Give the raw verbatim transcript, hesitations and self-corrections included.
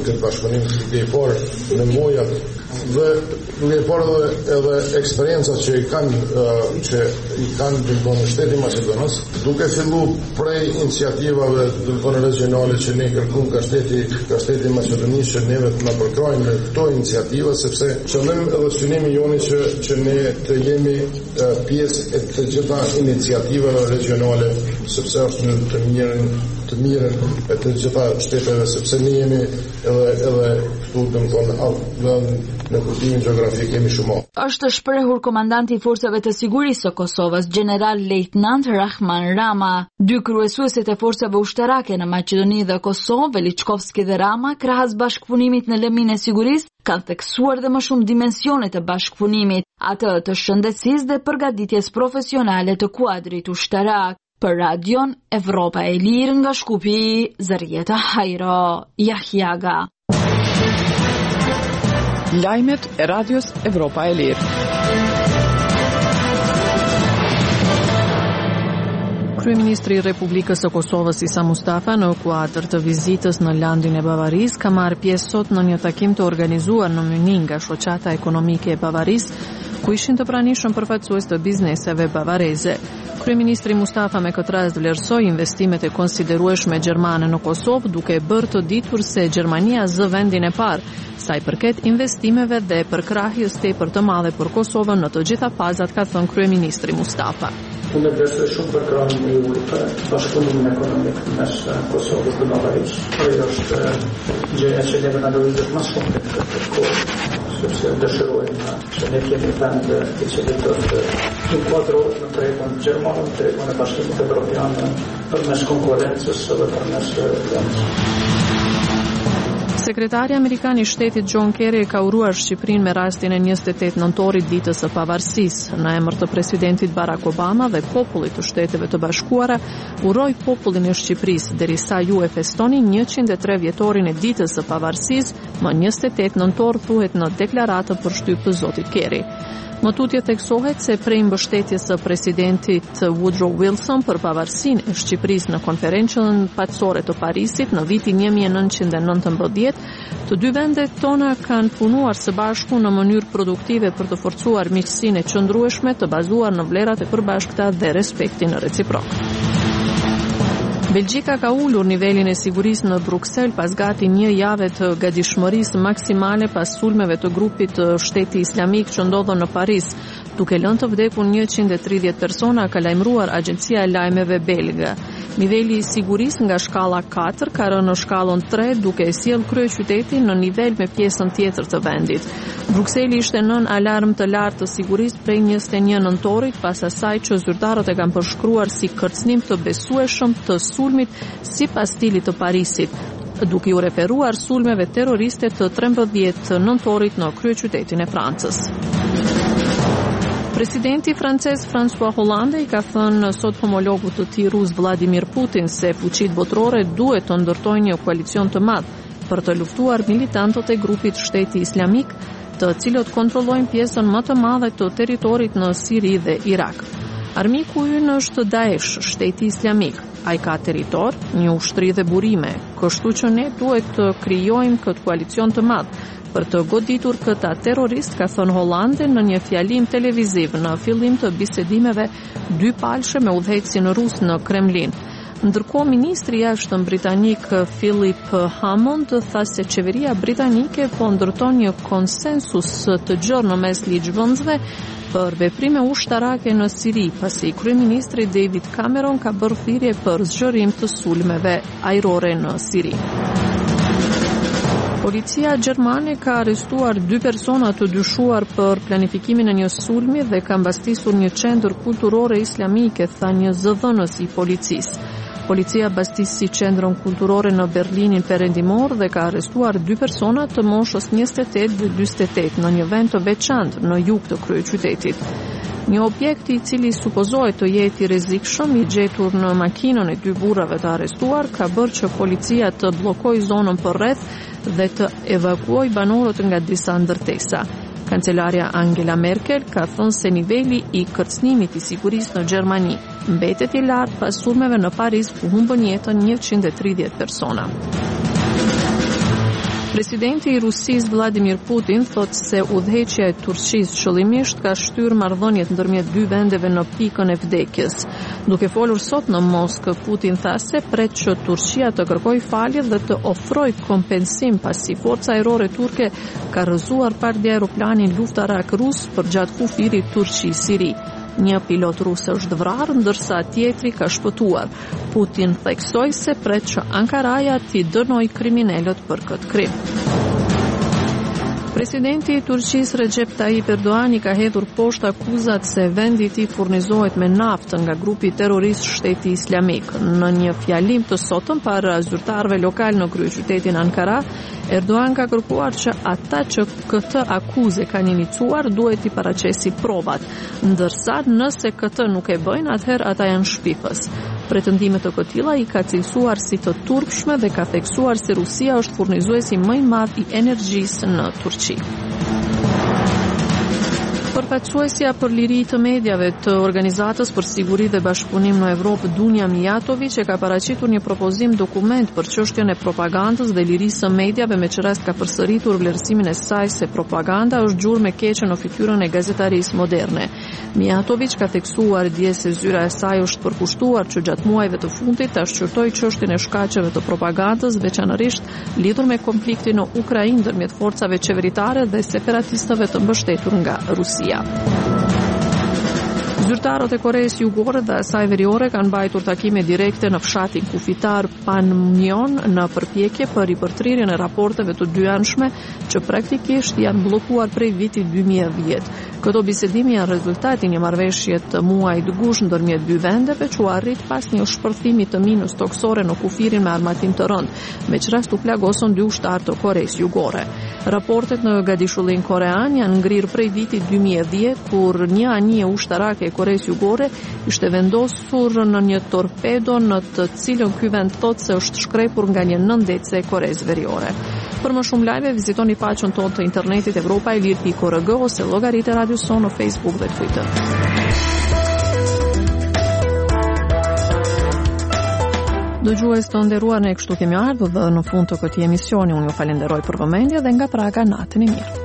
këtë bashkëpunim të i parë në mojat dhe duke i parë edhe, edhe eksperiencat që i kanë uh, që i kanë në shteti Maqedonisë, duke fillu prej iniciativave në regionale që ne kërkuam ka shteti ka shteti Maqedonisë që neve të na përkrojnë me këto iniciativa, sepse qëllim edhe synimi joni që që ne të jemi uh, pjesë e të gjitha iniciativave regionale, sepse është në të mirën të mirën e të gjitha shteteve, sepse ne jemi edhe edhe këtu domthonë në kuptimin gjeografik kemi shumë. Është shprehur komandanti i forcave të sigurisë së Kosovës, general lejtnant Rahman Rama. Dy kryesuesit e forcave ushtarake në Maqedoni dhe Kosovë, Veliçkovski dhe Rama, krahas bashkëpunimit në lëmin e sigurisë, kanë theksuar dhe më shumë dimensionet e bashkëpunimit, atë të shëndetësisë dhe përgatitjes profesionale të kuadrit ushtarak. Për Radion Evropa e Lirë nga Shkupi, Zarieta Hajro, Jahjaga. Lajmet e Radios Evropa e Lirë. Kryeministri i Republikës së Kosovës Isa Mustafa në kuadër të vizitës në landin e Bavarisë ka marrë pjesë sot në një takim të organizuar në Mynin nga shoqata ekonomike e Bavarisë, ku ishin të pranishëm përfaqësues të bizneseve bavareze. Kryeministri Mustafa me këtë rast vlerësoi investimet e konsiderueshme gjermane në Kosovë, duke bërë të ditur se Gjermania zë vendin e parë sa i përket investimeve dhe përkrahjes tepër të madhe për Kosovën në të gjitha fazat, ka thënë kryeministri Mustafa. Unë besoj shumë për krahin e ulë për bashkëpunimin ekonomik mes Kosovës dhe Bavarisë. Kjo është gjëja që ne analizojmë më shumë këtë kohë, sepse dëshirojmë që ne kemi vend i cili të inkuadrohet në tregën gjermane, në tregën e Bashkimit Evropian përmes konkurrencës dhe përmes vendit. Sekretari Amerikan i Shtetit John Kerry ka uruar Shqipërinë me rastin e njëzet e tetë nëntorit ditës së pavarësisë. Në emër të presidentit Barack Obama dhe popullit të Shteteve të Bashkuara, uroj popullin e Shqipërisë derisa ju e festoni njëqind e tre vjetorin e ditës së pavarësisë, më njëzet e tetë nëntor, thuhet në deklaratën përshtyp të zotit Kerry. Më tutje theksohet se prej mbështetjes së presidentit Woodrow Wilson për pavarësinë e Shqipërisë në konferencën paqësore të Parisit në vitin një mijë e nëntëqind e nëntëmbëdhjetë, të dy vendet tona kanë punuar së bashku në mënyrë produktive për të forcuar miqësinë e qëndrueshme të bazuar në vlerat e përbashkëta dhe respektin reciprok. Belgjika ka ulur nivelin e sigurisë në Bruksel pas gati një jave të gatishmërisë maksimale pas sulmeve të grupit të Shteti Islamik që ndodhën në Paris, duke lënë të vdekur njëqind e tridhjetë persona, ka lajmëruar Agjencia e Lajmeve belge. Niveli i sigurisë nga shkalla katër ka rënë në shkallën tre, duke e sjell kryeqytetin në nivel me pjesën tjetër të vendit. Brukseli ishte nën alarm të lartë të sigurisë prej njëzet e një nëntorit, pas asaj që zyrtarët e kanë përshkruar si kërcënim të besueshëm të sulmit sipas stilit të Parisit, duke u referuar sulmeve terroriste të trembëdhjetë nëntorit në kryeqytetin e Francës. Presidenti francez François Hollande i ka thënë sot homologut të tij rus Vladimir Putin se fuqitë botërore duhet të ndërtojnë një koalicion të madh për të luftuar militantët e grupit Shteti Islamik, të cilët kontrollojnë pjesën më të madhe të territorit në Siri dhe Irak. Armiku ynë është Daesh, Shteti Islamik. Ai ka territor, një ushtri dhe burime, kështu që ne duhet të krijojmë këtë koalicion të madh për të goditur këta terrorist, ka thënë Hollande në një fjalim televiziv në fillim të bisedimeve dypalshme me udhëheqësin rus në Kremlin. Ndërkohë, ministri i jashtëm britanik Philip Hammond tha se qeveria britanike po ndërton një konsensus të gjerë në mes ligjvëndsve për veprime ushtarake në Siri, pasi kryeministri David Cameron ka bërë thirrje për zgjerim të sulmeve ajrore në Siri. Policia gjermane ka arrestuar dy persona të dyshuar për planifikimin e një sulmi dhe ka mbastisur një qendër kulturore islamike, tha një zëdhënës i policisë. Policia bastisi qendrën kulturore në Berlinin perëndimor dhe ka arrestuar dy persona të moshës njëzet e tetë dhe dyzet e tetë në një vend të veçantë në jug të kryeqytetit. Një objekt i cili supozohet të jetë i rrezikshëm, i gjetur në makinën e dy burrave të arrestuar, ka bërë që policia të bllokojë zonën përreth dhe të evakuoj banorët nga disa ndërtesa. Kancelaria Angela Merkel ka thënë se niveli i kërcënimit i sigurisë në Gjermani mbetet i lartë pas sulmeve në Paris ku humbën jetën njëqind e tridhjetë persona. Presidenti i Rusisë Vladimir Putin thotë se udhëheqja e Turqisë qëllimisht ka shtyrë marrëdhëniet ndërmjet dy vendeve në pikën e vdekjes. Duke folur sot në Moskë, Putin tha se pret që Turqia të kërkojë falje dhe të ofrojë kompensim pasi forca ajrore turke ka rrëzuar partje aeroplanin luftarak rus përgjatë kufirit Turqi-Siri. Një pilot rus është vrarë, ndërsa tjetri ka shpëtuar. Putin theksoi se pret që Ankaraja t'i dënojë kriminalët për këtë krim. Presidenti i Turqisë Recep Tayyip Erdogan i ka hedhur poshtë akuzat se vendi i tij furnizohet me naftë nga grupi terrorist Shteti Islamik. Në një fjalim të sotëm para zyrtarëve lokal në kryeqytetin Ankara, Erdogan ka kërkuar që ata që këtë akuzë kanë iniciuar duhet i paraqesi provat, ndërsa nëse këtë nuk e bëjnë, atëherë ata janë shpifës. Pretendimet të këtilla i ka cilësuar si të turpshme dhe ka theksuar se Rusia është furnizuesi më i madh i energjisë në Turqi. Përfaqësuesja për liri të mediave të Organizatës për Siguri dhe Bashkëpunim në Evropë, Dunja Mijatović, e ka paraqitur një propozim dokument për çështjen e propagandës dhe lirisë së mediave, me që rast ka përsëritur vlerësimin e saj se propaganda është gjurmë me keqe në fytyrën e gazetarisë moderne. Mijatović ka theksuar dje se zyra e saj është përkushtuar që gjatë muajve të fundit ta shqyrtojë çështjen e shkaqeve të propagandës, veçanërisht lidhur me konfliktin në Ukrainë ndërmjet forcave qeveritare dhe separatistëve të mbështetur nga Rusia. Zyrtarët e Koreas Jugore dhe asaj veriore kanë mbajtur takime direkte në fshatin kufitar Panmunjom në përpjekje për ripërtrirjen e raporteve të dyanshme që praktikisht janë bllokuar prej vitit dy mijë e dhjetë. Këto bisedime janë rezultati një marrëveshje të muajit gusht ndërmjet dy vendeve që u arrit pas një shpërthimi të minës toksore në kufirin me armatim të rënd, me që rast u plagosën dy ushtarë të Koreas Jugore. Raportet në Gadishullin korean janë ngrirë prej vitit dy mijë e dhjetë, kur një anije ushtarake e Koreas Jugore ishte vendosur në një torpedo në të cilën ky vend thotë se është shkrepur nga një nëndece e Koreas Veriore. Për më shumë lajme, vizitoni faqen tonë të internetit Evropa e Lirë pikë org ose llogaritë e Radio Son në Facebook dhe Twitter. Dëgjues të nderuar, ne kështu kemi ardhur dhe në fund të këtij emisioni. Unë ju falenderoj për vëmendje dhe nga Praga natën e mirë.